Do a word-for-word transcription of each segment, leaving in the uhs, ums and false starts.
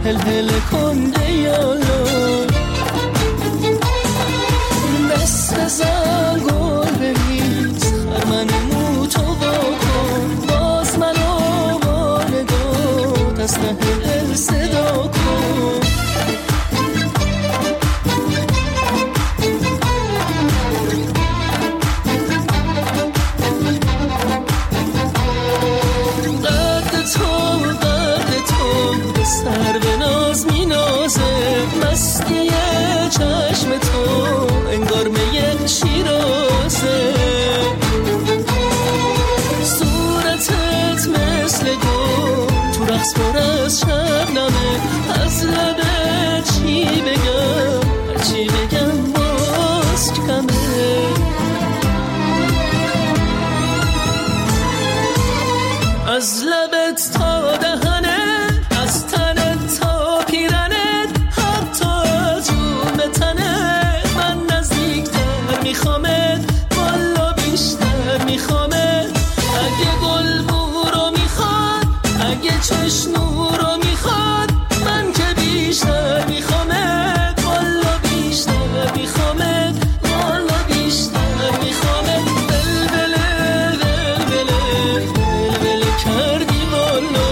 هل هل کنده یالو دست بزن گل بریز خرمن موتو بکن باز منو با نگاه دست هل هل صدا کن سر به ناز می نازه مستی چشم تو انگار میه شیرازه صورتت مثل گل تو رقص پر از شبنمه از لبت چی بگم هرچی بگم باز کمه از لبت تا دهنه از تنت تا پیرنت حتی از جون به تنت من نزدیکتر میخوامت والا بیشتر میخوامت اگه گل بو رو میخواد اگه چشنو رو میخواد من که بیشتر میخوامت والا بیشتر میخوامت والا بیشتر میخوامت بلبله بلبله بلبله کردی والا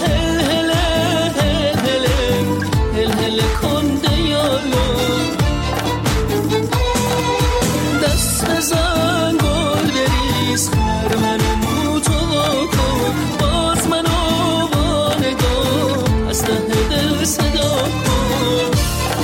دست بزن گل بریز خرمن موتو بکن باز منو با نگاه از ته دل صدا کن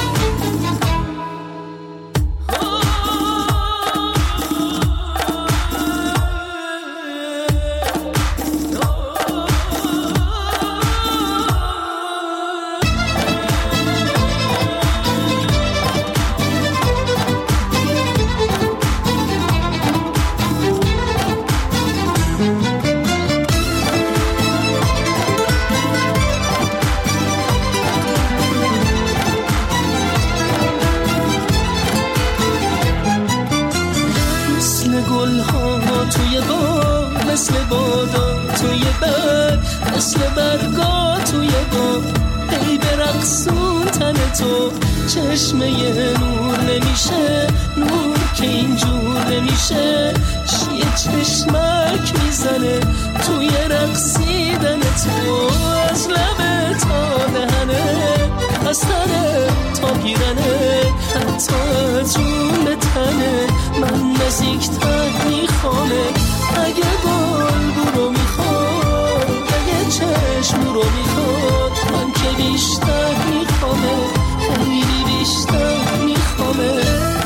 توی باد مثل بادا توی برگ مثل برگا توی باد ای برقصون تن تو چشمه نور نمیشه نور که اینجور نمیشه چیه چشمک میزنه توی رقصیدن تو از لبه تا دهنه از تنه تا پیرنه حتی از جون به تنه من نزدیکتر میخوامه اگه گل بو رو میخواد اگه چشم رو میخواد من که بیشتر میخوامه خیلی بیشتر میخوامه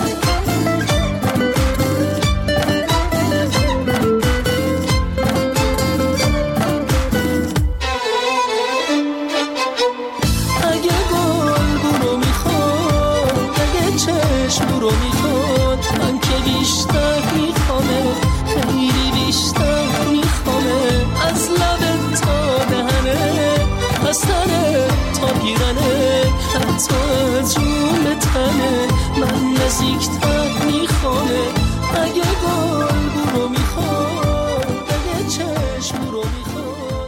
رو میخواد من که بیشتر میخوامه خیلی بیشتر میخوامه از لبت تا دهنه از تنه تا پیرنه حتی از جون به تنه من نزدیکتر میخوامه اگه گل رو میخواد اگه چشم رو میخواد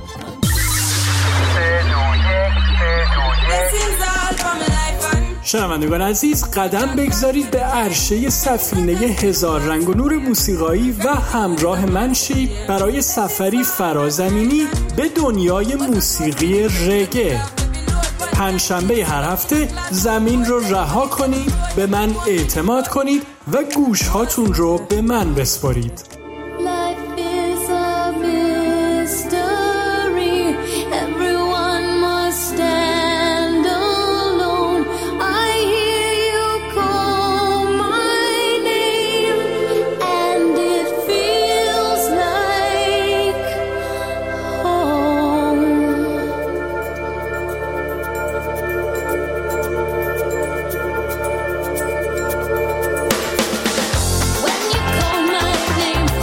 شنوندگان عزیز قدم بگذارید به عرشه سفینه هزار رنگ و نور موسیقایی و همراه من شید برای سفری فرازمینی به دنیای موسیقی رگه. پنجشنبه هر هفته زمین رو رها کنید، به من اعتماد کنید و گوش هاتون رو به من بسپارید. When you call my name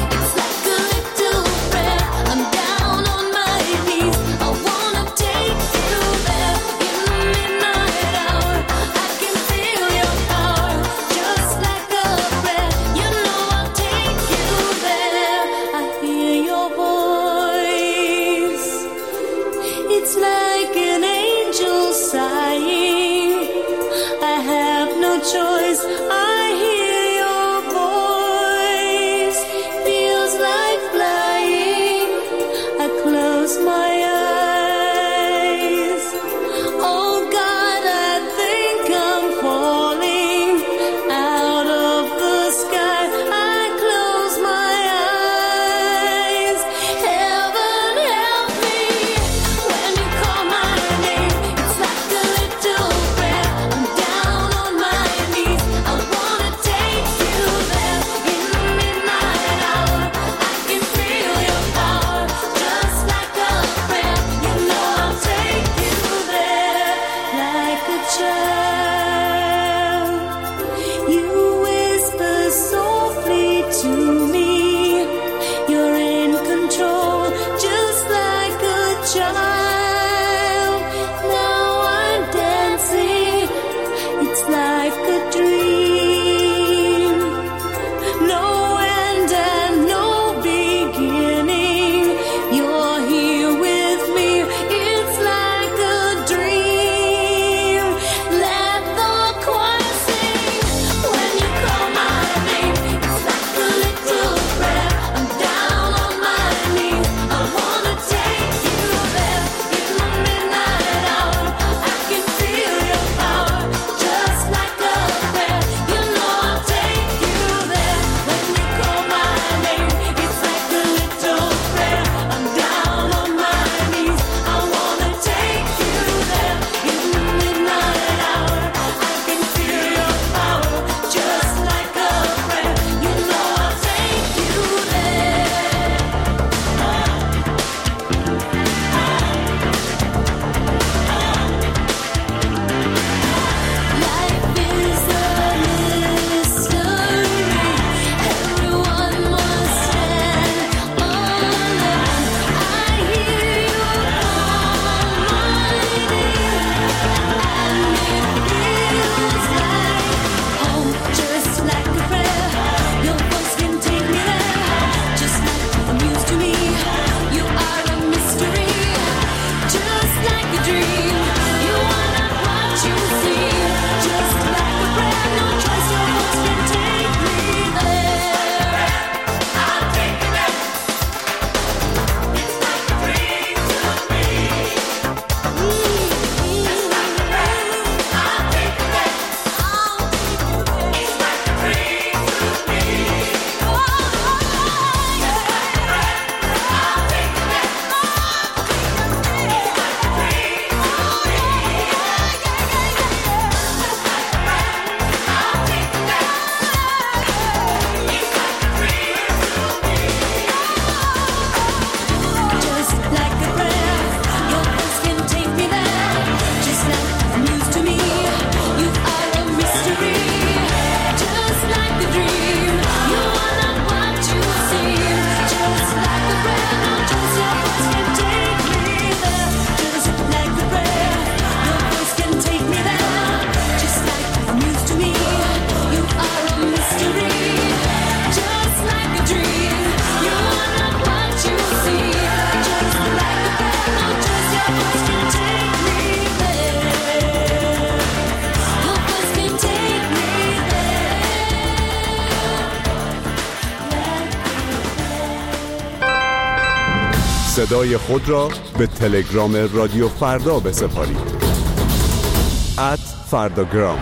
صدای خود را به تلگرام رادیو فردا بسپارید. ات فرداگرام.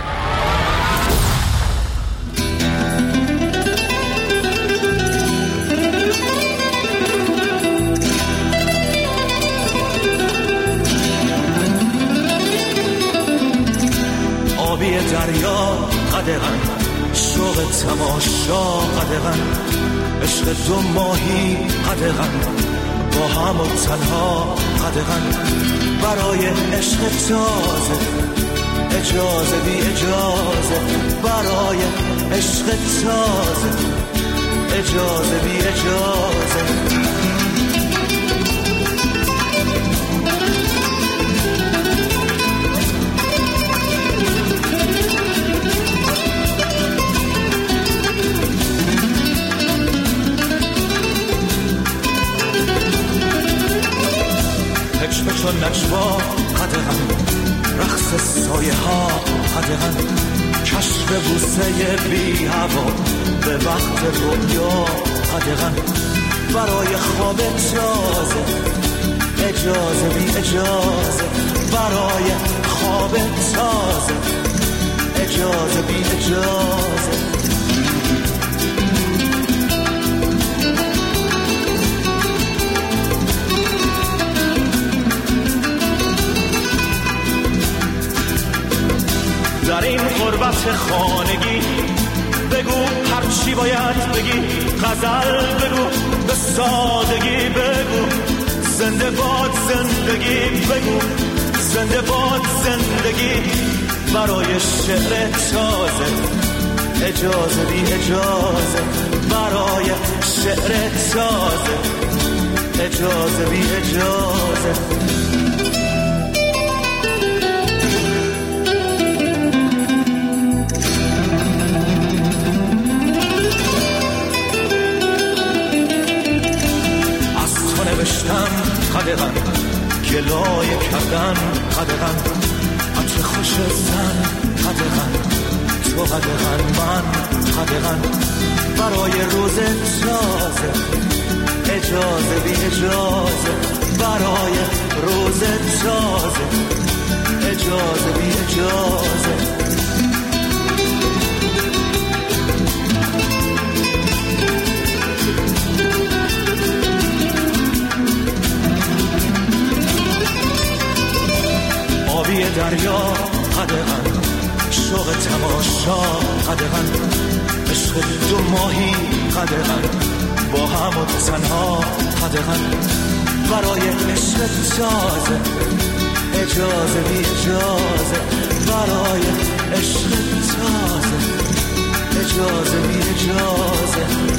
آبی دریا قدغن، شوق تماشا قدغن، عشق دو ماهی قدغن، با هم و تنها قدغن، برای عشق تازه اجازه بی اجازه، برای عشق تازه اجازه بی اجازه. هجمه چون نجوا قدغن، رقص سایه ها قدغن، کشف بوسه بی هوا به وقت رویا قدغن، برای خواب تازه اجازه بی اجازه، برای خواب تازه اجازه بی اجازه. در این غربت خانگی بگو هر چی باید بگی، غزل بگو به سادگی بگو، زنده باد زندگی بگو، زنده باد زندگی، برای شعر تازه اجازه بی اجازه، برای شعر تازه اجازه بی اجازه. نوشتم قدغن، گلایه کردن قدغن، عطر خوش زن قدغن، تو قدغن من قدغن، برای روز تازه اجازه بی اجازه، برای روز تازه اجازه بی اجازه. آبی دریا قدغن، شوق تماشا قدغن، عشق دو ماهی قدغن، با هم و تنها قدغن، برای عشق تازه اجازه بی اجازه، برای عشق تازه اجازه بی اجازه.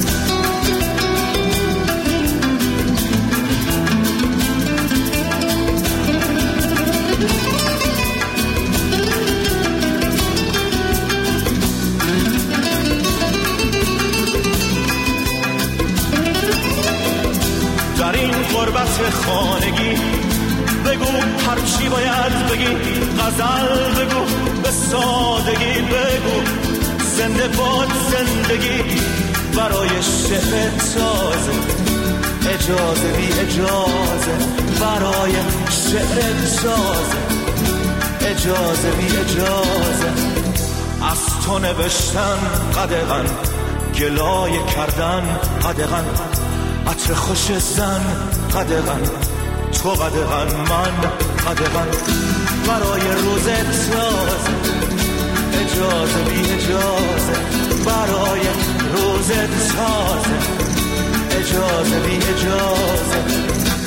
در این غربت خانگی بگو هر چی باید بگی، غزل بگو به سادگی بگو، زنده باد زندگی، برای شعر تازه اجازه بی اجازه، برای شعر تازه اجازه بی اجازه. از تو نوشتن قدغن، گلایه کردن قدغن، عطر خوش زن قدغن، تو قدغن من قدغن، برای روز تازه اجازه بی اجازه، برای روز تازه اجازه بی اجازه.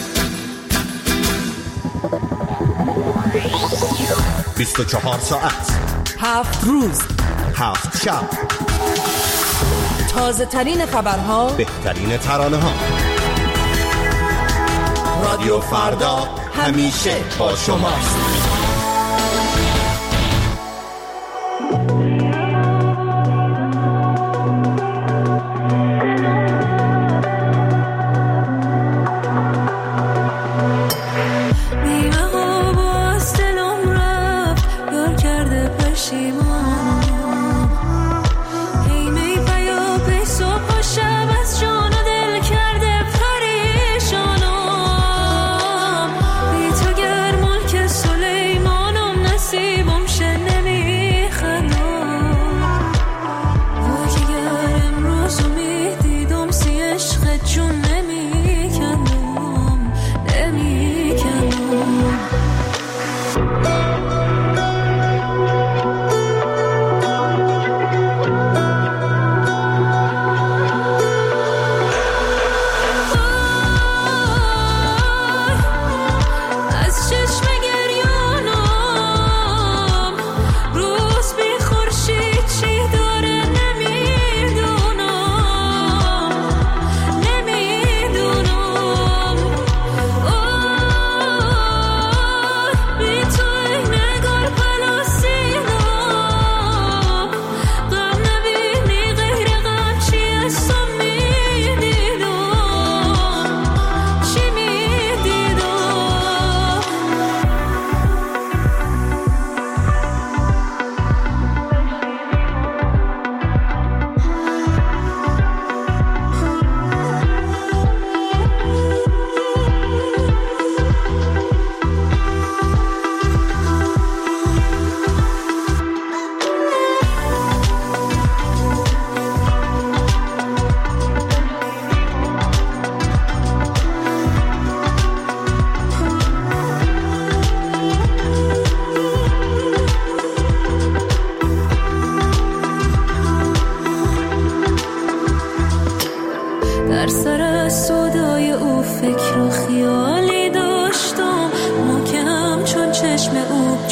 بیست و چهار ساعت، هفت روز، هفت شب، تازه ترین خبرها، بهترین ترانه ها. رادیو فردا همیشه با شماست. صبح و شب از جان و دل کرده پریشانم.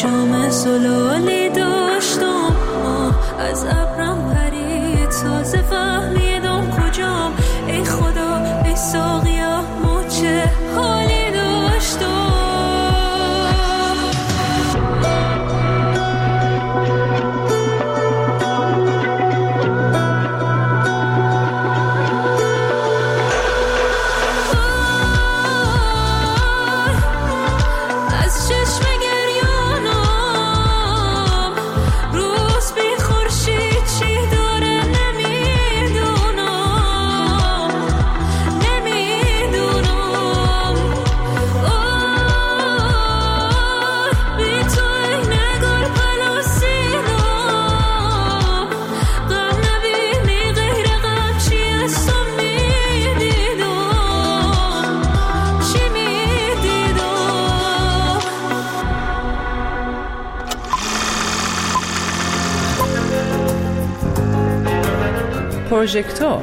جام زلالی داشتم، از ابرم پرید تازه فهمیدم کجام. ای خدا ای ساقیا ما چه حالی داشتم. پروژکتور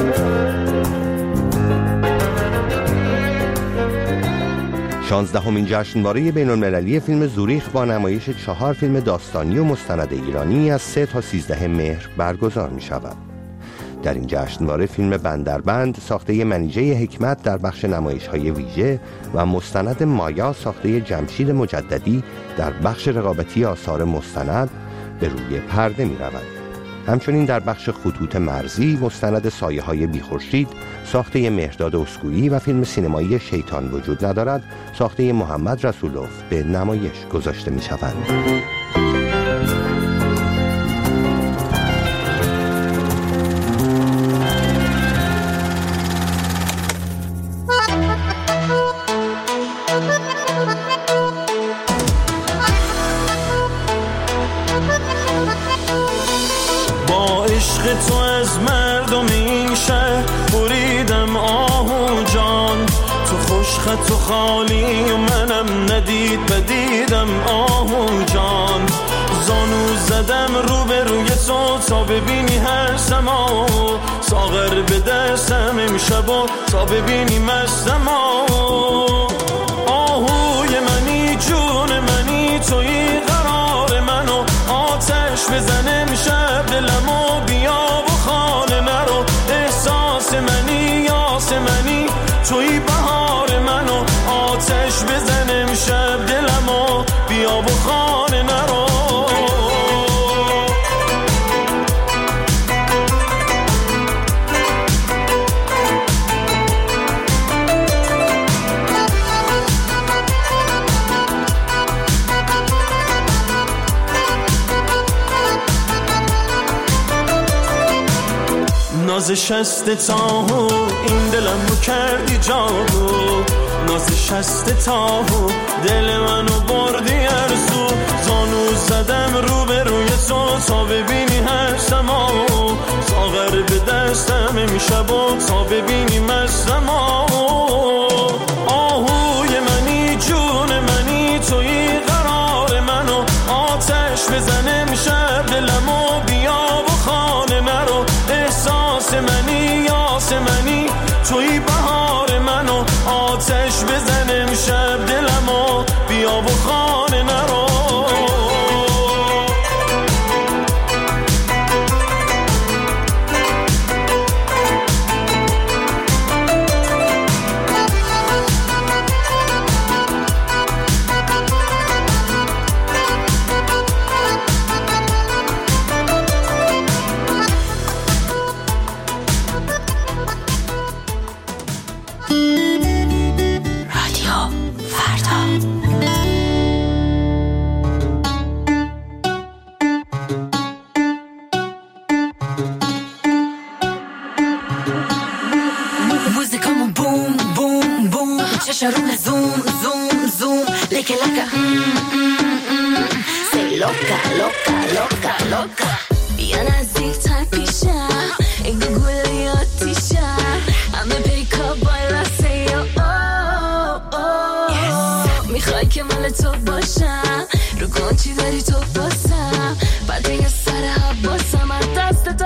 شانزدهمین جشنواره بین‌المللی فیلم زوریخ با نمایش چهار فیلم داستانی و مستند ایرانی از سه تا سیزده مهر برگزار می شود. در این جشنواره فیلم بندربند ساخته منیژه حکمت در بخش نمایش‌های ویژه و مستند مایا ساخته جمشید مجددی در بخش رقابتی آثار مستند به روی پرده می روند. همچنین در بخش خطوط مرزی مستند سایه‌های بی‌خورشید ساخته مهرداد اسکویی و فیلم سینمایی شیطان وجود ندارد ساخته محمد رسولوف به نمایش گذاشته می‌شوند. تو از مردم این شهر بریدم آهو جان، تو خوش خط و خالی و منم ندید بدیدم آهو جان. زانو زدم رو به روی تو تا ببینی هر سما، ساغر به دستم امشب و تا ببینی مستم. آهوی منی جون منی توی قرار منو، آتش بزن امشب دلمو بیا و خانه نرو. احساس منی یاس منی توی بهار منو، آتش بزن امشب دلمو بیا و خانه نرو. ناز شست تاهو این دلم رو کردی جادو، ناز شست تاهو دل منو بردی ارزو. زانو زدم رو به روی تو تا ببینی هر سما، ساغر به دستم امشب و تا ببینی مستم. آهوی منی جون منی توی قرار منو، آتش بزن امشب دلمو بیا و خانه نرو. احساس منی یاس منی توی بهار منو، آتش بزن امشب دلمو بیا و خانه نرو. Chasharuna zoom zoom zoom like like mm mm mm say loca loca loca loca bia nazdiktar pisha ege guliyatishha hame peyka baila say oh oh yes mikhai ke mal to basham ro konchi dari to basam bad ya sar habasam az dast to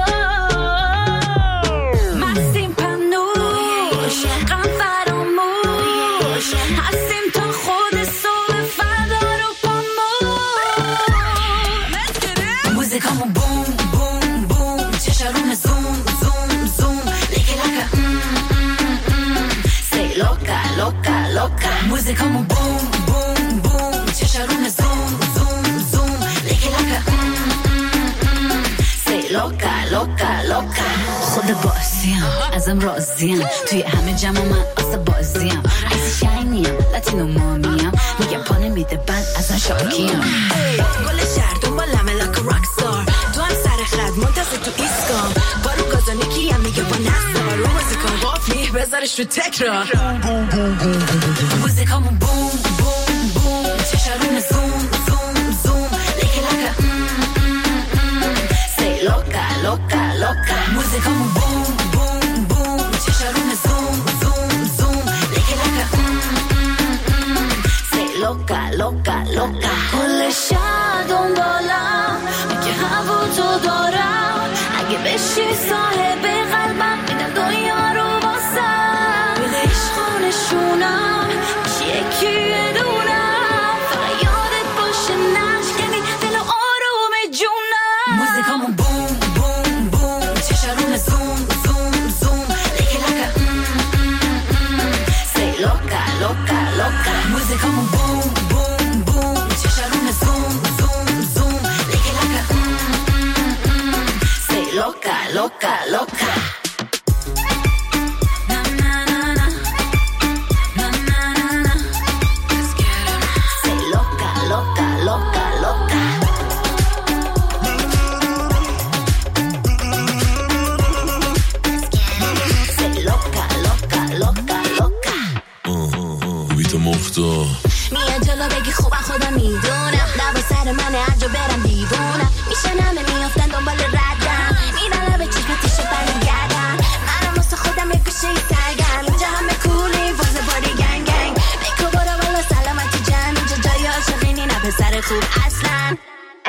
mastim pamnush qam هستیم تا خود صبح فردا رو پاموش. موزیکامون بوم بوم بوم چشارون زوم زوم زوم لیکی لکه سی لوکا لوکا لوکا خود بازیم ازم راضیم توی همه جمع من آسه بازیم ایسی شاینیم لاتینو مامیم میگم پانه میده بند ازم شاکیم گل شهر دنبالمه لکه راکستار تو هم سر خرد منتظر تو ایسکام بارو گازانیکی هم میگه با نفتار رو موزیکام قافلی بذارش رو تکرار موزیکامون بوم بوم بوم چشارون زوم زوم زوم لیکی لکه سی لوکا لوکا لوکا موزیکامون بوم بوم بوم چشارون زوم زوم زوم لیکی لکه سی لوکا لوکا لوکا کل شهر دنبالم میگه هوا تو دارم اگه بشی صاحب قلبم میدم دنیا رو واسم میده عشقانشونم میشه یکی دونم فقط یادت باشه نشکنی دل آروم جونم موزیکامون بوم بوم بوم چشارون زوم زوم زوم لیکی لکه سی لوکا لوکا لوکا موزیکامون بوم بوم بوم چشارون زوم زوم زوم لیکی لکه سی لوکا لوکا لوکا میاد جلو بگی خوبم خودم میدونم دوا سر منه هر جا برم دیوونم میشنم میافتن دنبال ردم میرن لبه چشمتیشو برمیگردم منم واسه خودم یه گوشه ای سرگرم اینجا همه کولی واسه باری گنگ گنگ بکو برو والا سلامتی جمع اینجا جای عاشقینی نه پسر خوب اصلا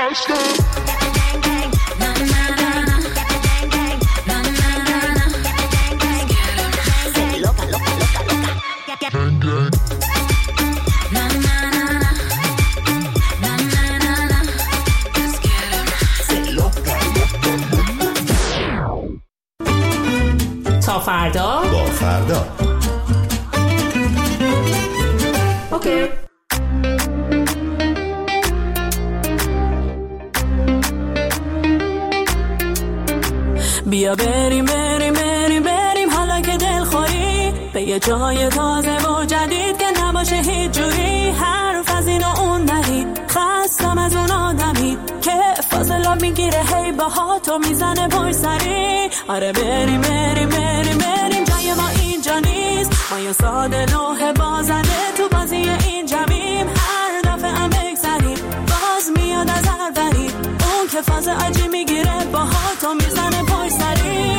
تا فردا با فردا اوکی. بیا بریم بریم بریم بریم حالا که دل خوری به یه جای تازه و جدید که نباشه هیچ جوری حرف از این و اون نهی خستم از اون آدمی که فاصله میگیره هی باها تو میزنه پای سری آره بریم بریم بریم بریم جای ما اینجا نیست ما یه ساده لوح بازنده تو بازی این جمعیم هر دفعه هم بگذریم باز میاد از هر بری اون که فاز عجی میگیره باها تو میزنه پای سری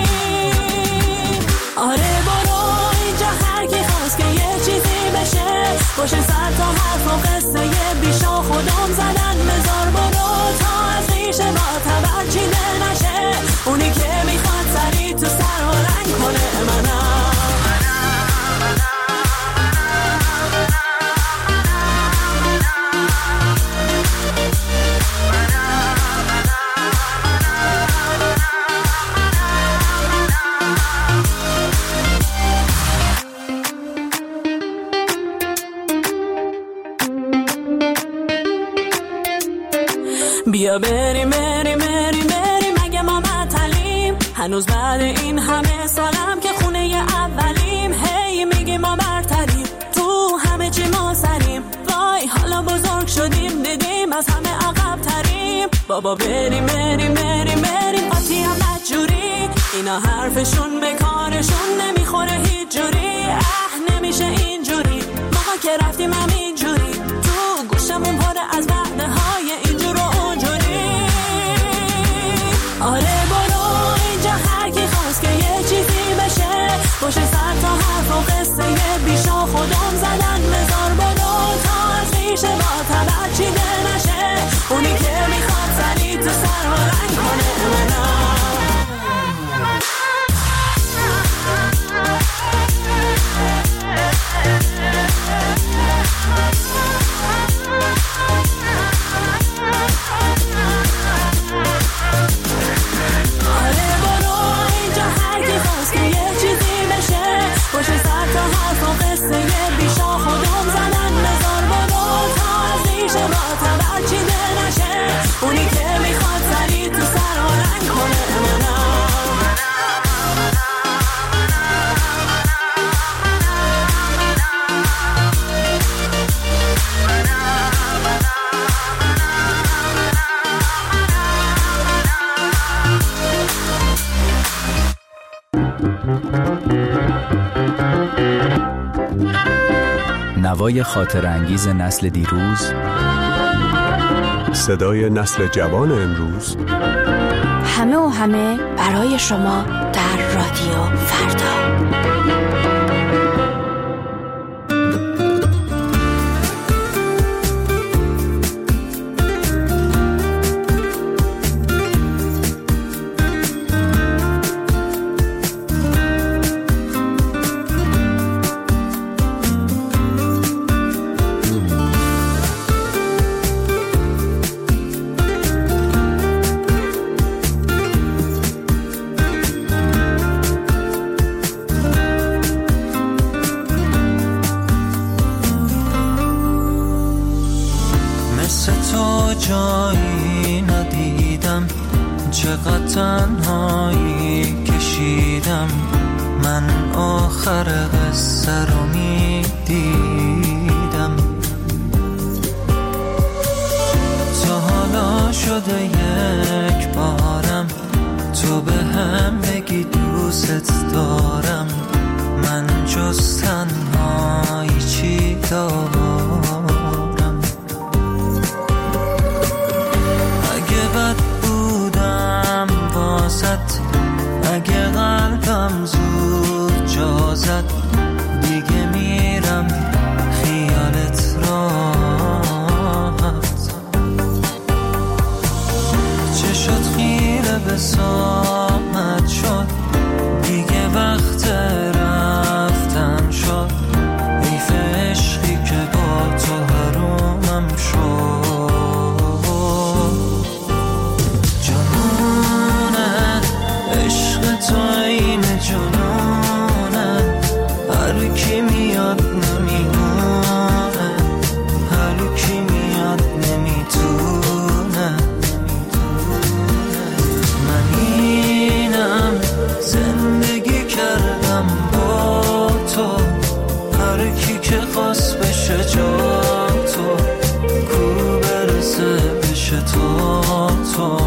آره برو اینجا هر کی خواست که یه چیزی بشه باشه سر تا حرف و قصه یه بیشا خودم زدن مزار برو تا از ریشه با تبر چیده نشه اونی که میخواد سری تو سر و رنگ کنه منم بیا بریم بریم بریم بریم اگه ما معطلیم هنوز بعد این همه سالم که خونه اولیم هی میگیم ما برتریم تو همه چی ما سریم وای حالا بزرگ شدیم دیدیم از همه عقب تریم بابا بریم بریم بریم بریم قاطی هم بدجوری اینا حرفشون به کارشون نمیخوره هیچ جوری اه نمیشه اینجوری ما که رفتیم هم اینجوری تو گوشمون پره از وعده های اینجور و اونجوری آره برو اینجا هر کی خواست که یه چیزی بشه باشه سر تا حرف و قصه یه بیشا خودم زدن مزار برو تا از ریشه با تبر چیده نشه اونی که میخواد سری تو سر و رنگ کنه منم نوای خاطر انگیز نسل دیروز، صدای نسل جوان امروز، همه و همه برای شما در رادیو فردا. جایی ندیدم، چقدر تنهایی کشیدم، من آخر قصه رو میدیدم. تا حالا شده یک بارم تو به هم بگی دوست دارم، من جز تنهایی چی دارم؟ اگه قلبم زود جا زد، دیگه میرم خیالت راحت. چشات خیره به ساعت شد، دیگه وقت رفتن شد، حیف عشقی که با تو حرومم شد. تو این جنونه، هر کی میاد نمیمونه، هر کی میاد نمیتونه. من اینم زندگی کردم با تو، هر کی که خواست بشه جا تو، کو برسه بشه تو تو.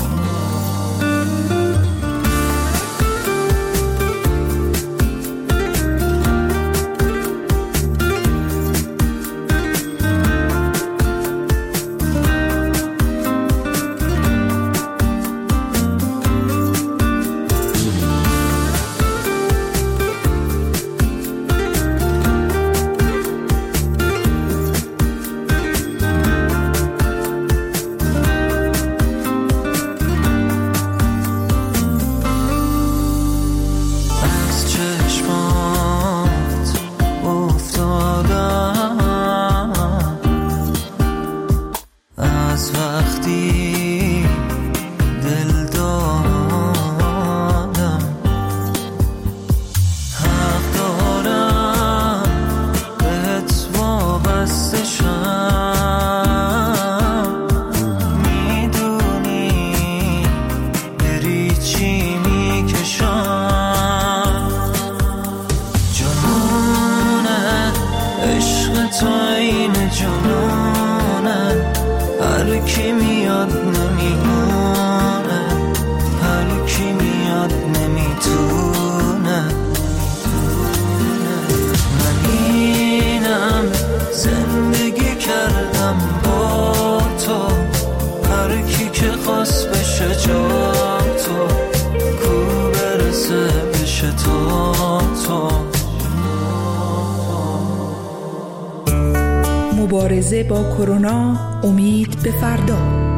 مبارزه با کرونا، امید به فردا.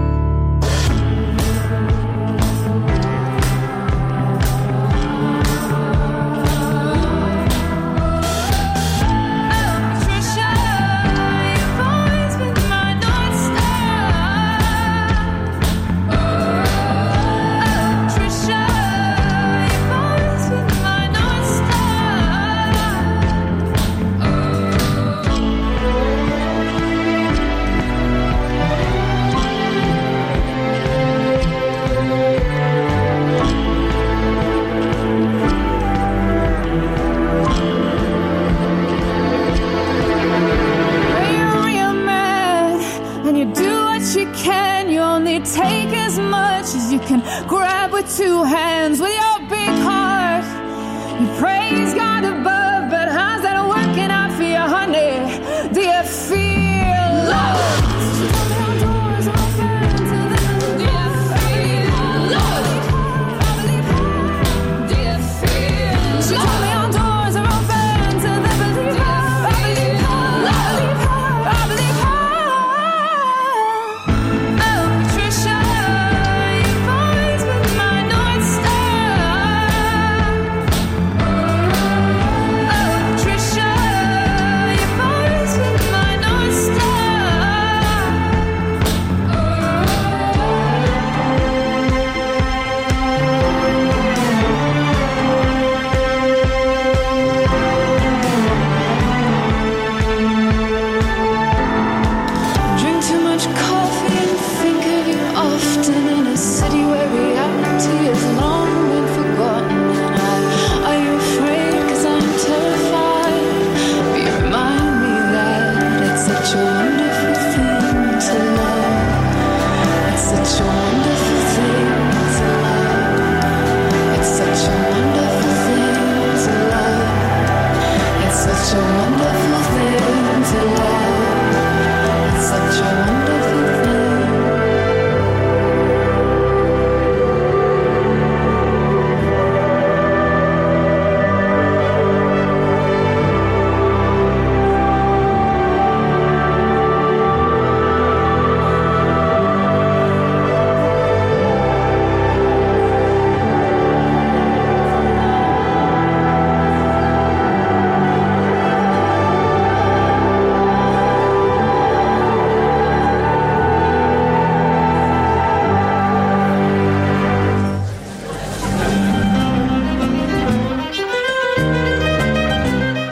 Two hands with your big heart, you praise God above, but how's that working out for you, honey?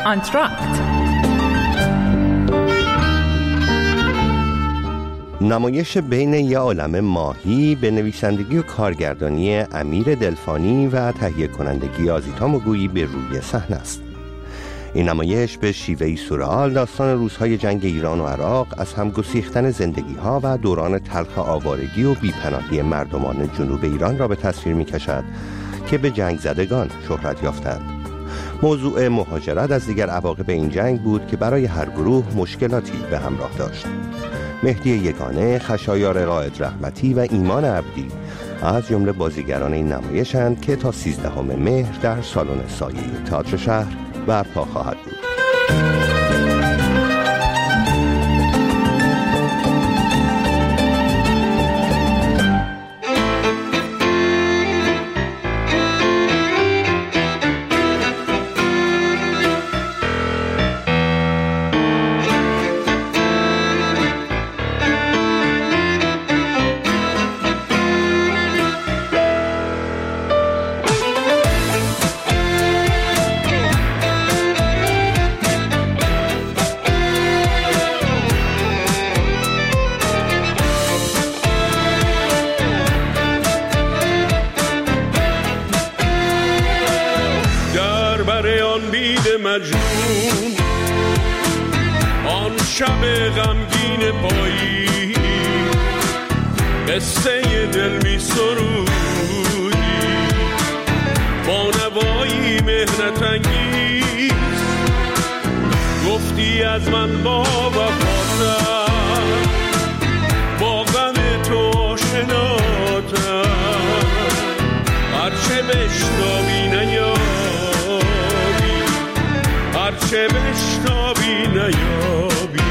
آنتراکت. نمایش بین یه عالم ماهی به نویسندگی و کارگردانی امیر دلفانی و تهیه کنندگی آزیتا مگویی به روی صحنه است. این نمایش به شیوهی سورئال داستان روزهای جنگ ایران و عراق از هم گسیختن زندگی‌ها و دوران تلخ آوارگی و بیپناهی مردمان جنوب ایران را به تصویر می‌کشد که به جنگ زدگان شهرت یافتند. موضوع مهاجرت از دیگر عواقب این جنگ بود که برای هر گروه مشکلاتی به همراه داشت. مهدی یگانه، خشایار قائد رحمتی و ایمان عبدی از جمله بازیگران این نمایشند که تا سیزدهم مهر در سالن سایه تئاتر شهر برپا خواهد بود. مجنون آن شب غمگین پایی قصه دل می سرودی با نوایی مهنت انگیز گفتی از من با وفاتم با غم تو آشناتم هرچه بشنوی نیابی هرچه بشنوی نیابی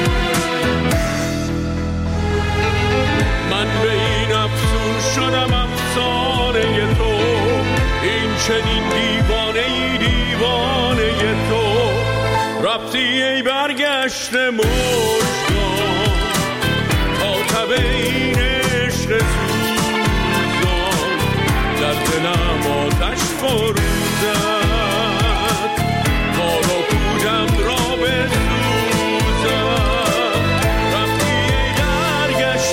من به این افسون شدم افسانه تو این چنین دیوانه ای دیوانه تو رفتی ای برگشت مژگان تا تب این عشق سوزان در دلم آتش فروزد کار و پودم را بسوزد رفتی ای برگشت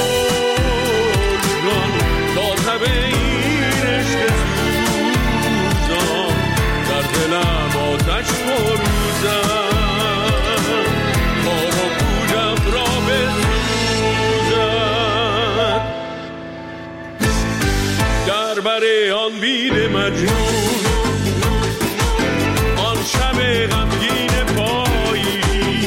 مژگان تا تب این عشق سوزان در دلم آتش فروزد کار و پودم را بسوزد در بر آن بید مجنون آن شب غمگین پایی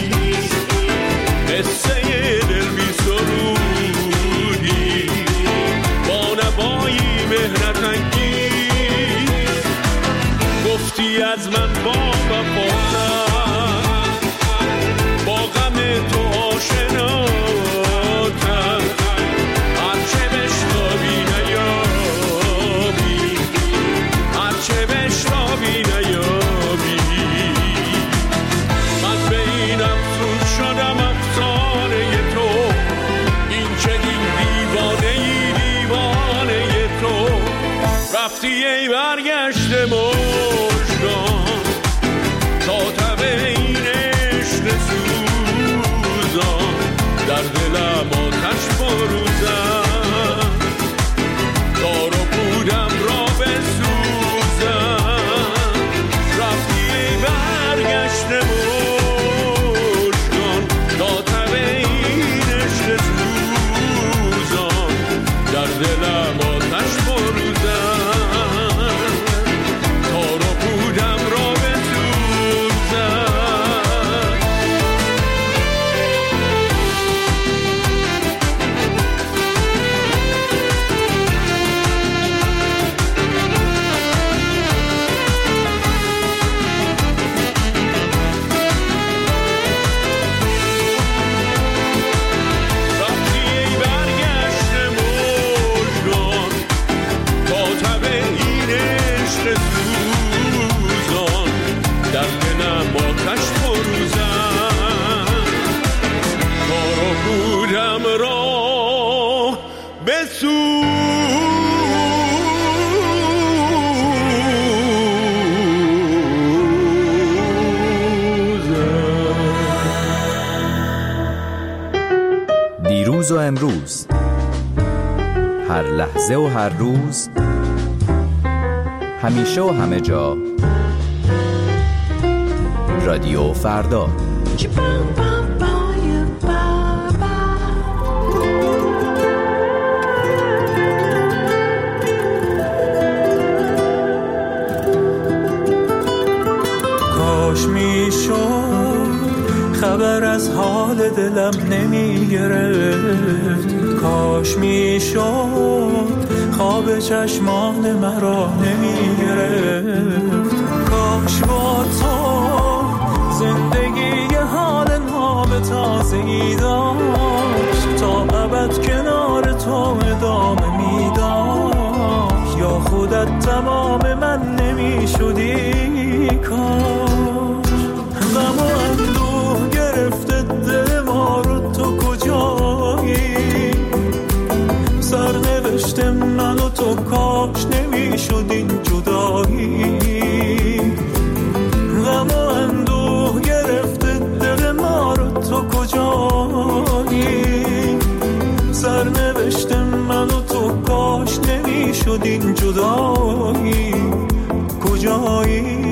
قصه دل بی سرودی با نوایی مهنت انگیز گفتی از من با وفاتم با غم تو آشناتم هرچه بشنوی نیابی هرچه بشنوی نیابی من به این افسون شدم افسانه تو این چنین دیوانه ای دیوانه تو رفتی ای برگشت مژگان تا تب این عشق سوزان در دلم آتش فروزد کار و پودم را بسوزد رفتی ای برگشت مژگان تا تب این عشق سوزان در دلم آتش فروزد کار و پودم را بسوزد رفتی ای برگشت مژگان تا تب این عشق سوزان در دلم آتش فروزد کار و پودم را بسوزد و امروز، هر لحظه و هر روز، همیشه و همه جا، رادیو فردا. کاش میشد خبر از حال دلم نمی گرفت، کاش میشد خواب چشمان مرا نمی گرفت، کاش با تو زندگی حال ناب تازه‌ای داشت، تا ابد کنار تو ادامه می داشت، یا خودت تمام من نمی شدی. کاش غم و اندوه گرفته دل ما رو، تو کجایی؟ سرنوشت من و تو کاش نمی شدین جدایی. غم و اندوه گرفته دل ما رو، تو کجایی؟ سرنوشت من و تو کاش نمی شدین جدایی. کجایی؟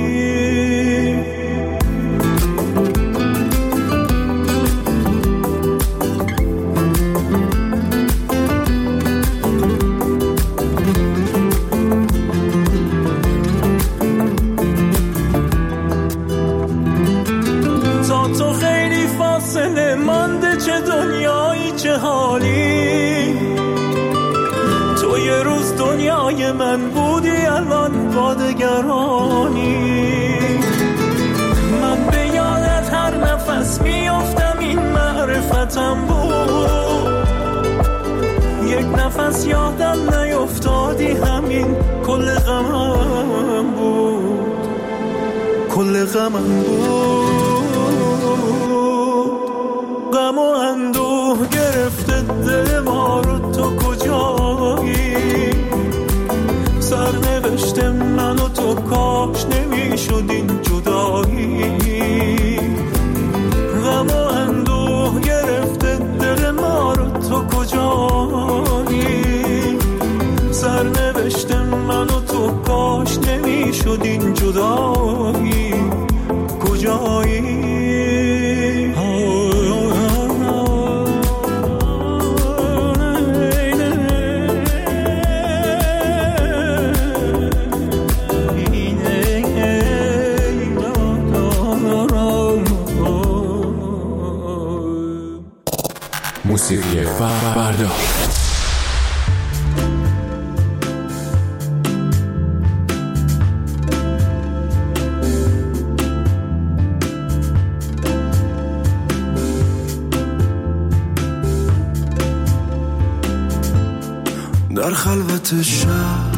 چه دنیایی چه حالی، تو یه روز دنیای من بودی، الان با دگرانی. من به یادت هر نفس میافتم، این معرفتم بود، یک نفس یادم نیفتادی، همین کل غمم بود، کل غمم بود. غم و اندوه گرفته دل ما رو، تو کجایی؟ سرنوشت من و تو کاش نمی شدین جدایی. غم و اندوه گرفته دل ما رو، تو کجایی؟ سرنوشت من و تو کاش نمی شدین جدایی. کجایی؟ موسیقی فردا. در خلوت شب،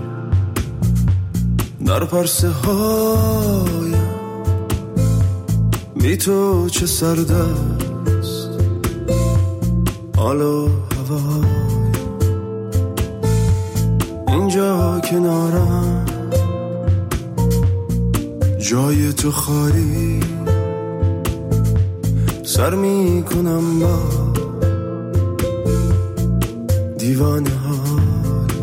در پرسه هایم، بی تو چه سرد است حال و هوایم، اینجا کنارم جای تو خالی، سر می کنم با دیوانه های،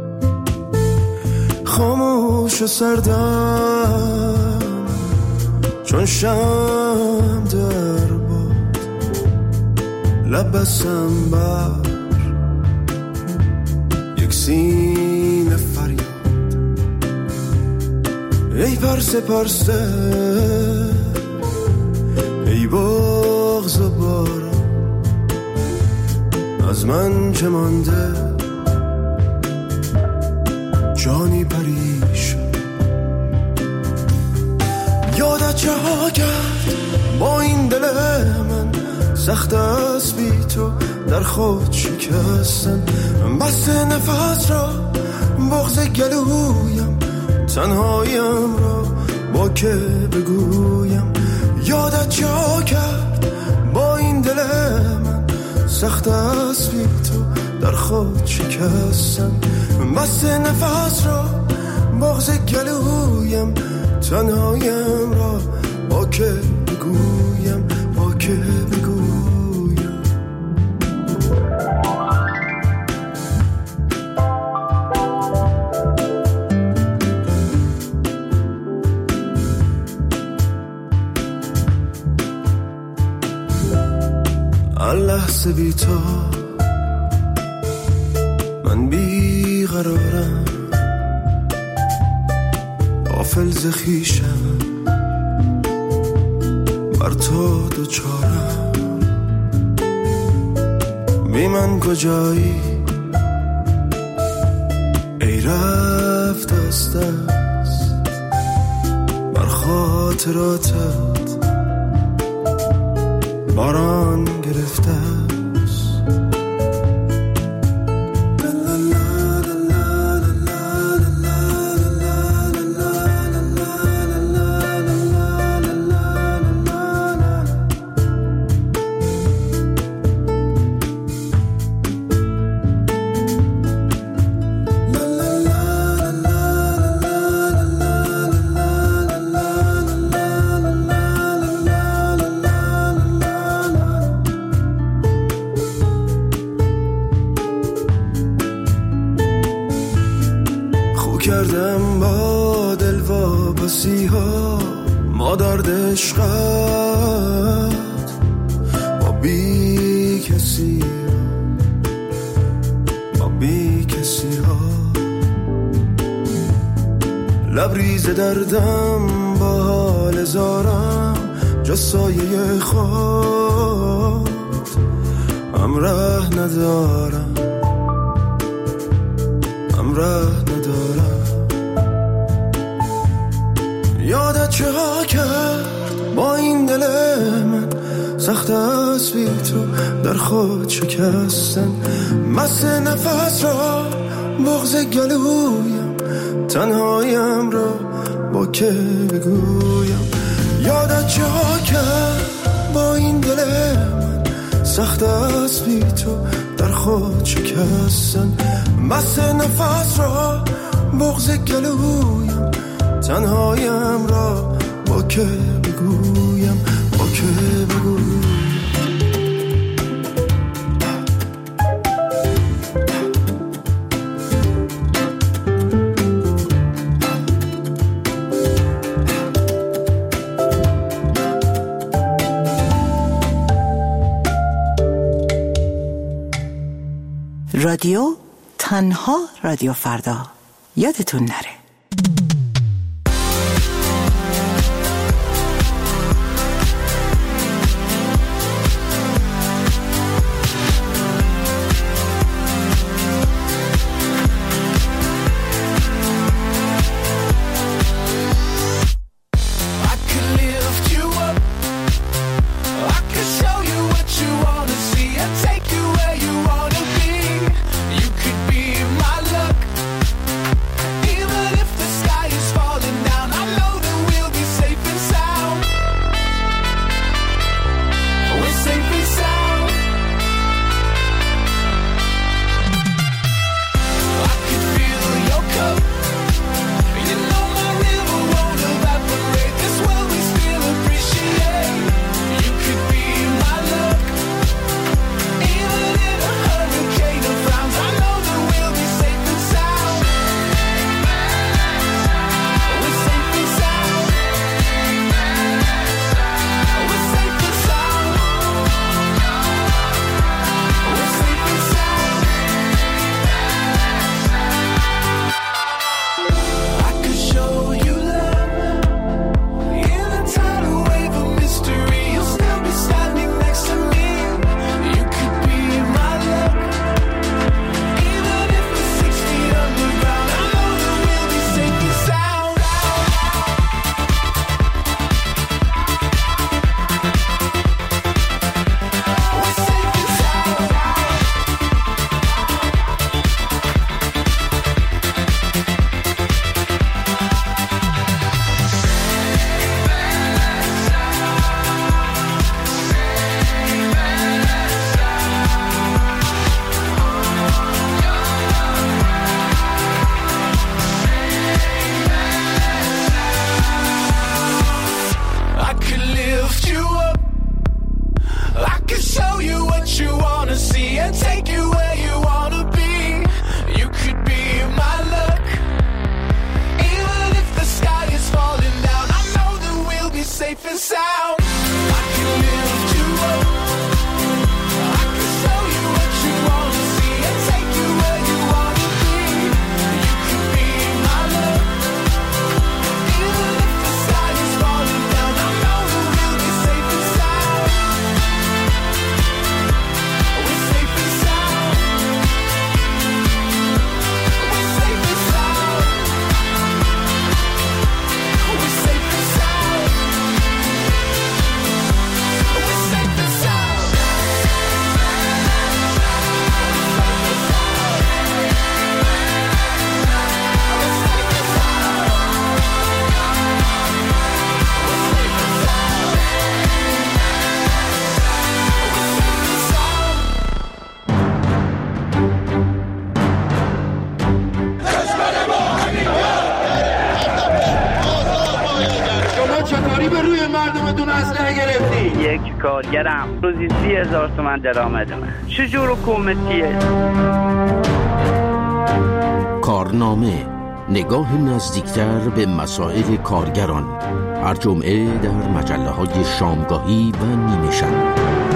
خاموش و سردم چون شم در باد، لب بسم بر یک سینه فریاد. ای پرسه پرسه، ای بغض و باران، از من چه مانده جانی پریشان. یادت چه ها کرد با این دل من، سخت است بی تو در خود شکستن، بسته نفس را بغض گلویم، تنهایم را با که بگویم. یادت چه ها کرد با این دل من، سخت است بی تو در خود شکستن، بسته نفس را بغض گلویم، تنهایم را با که بگویم، با که بگویم. لحظه بی تو من بی قرارم، غافل ز خویشم، بر تو دوچارم. بی من کجایی ای رفت از دست، بر خاطراتت باران گرفته است. کردم با دل واپسی ها، ما درد عشقت با بی کسی با بی کسی ها. لبریز دردم با حال زارم، جز سایه خود همراه ندارم، همراه ندارم. یادت چه ها کرد با این دل من، سخت است بی تو در خود شکستن. مست نفس را بغض گلویم، تنهایم را با که بگویم. یادت چه ها کرد با این دل من، سخت است بی تو در خود شکستن. مست نفس را بغض گلویم، تنهایم را با که بگویم، با که بگویم. رادیو تنها رادیو فردا، یادتون نره. Even if چطوری به روی مردمتون اسلحه گرفتی؟ یک کارگرم روزی سی هزار تومن درآمدمه. چه جور حکومتیه؟ کارنامه، نگاه نزدیکتر به مسائل کارگران، هر جمعه در مجله های شامگاهی و نیمه شب.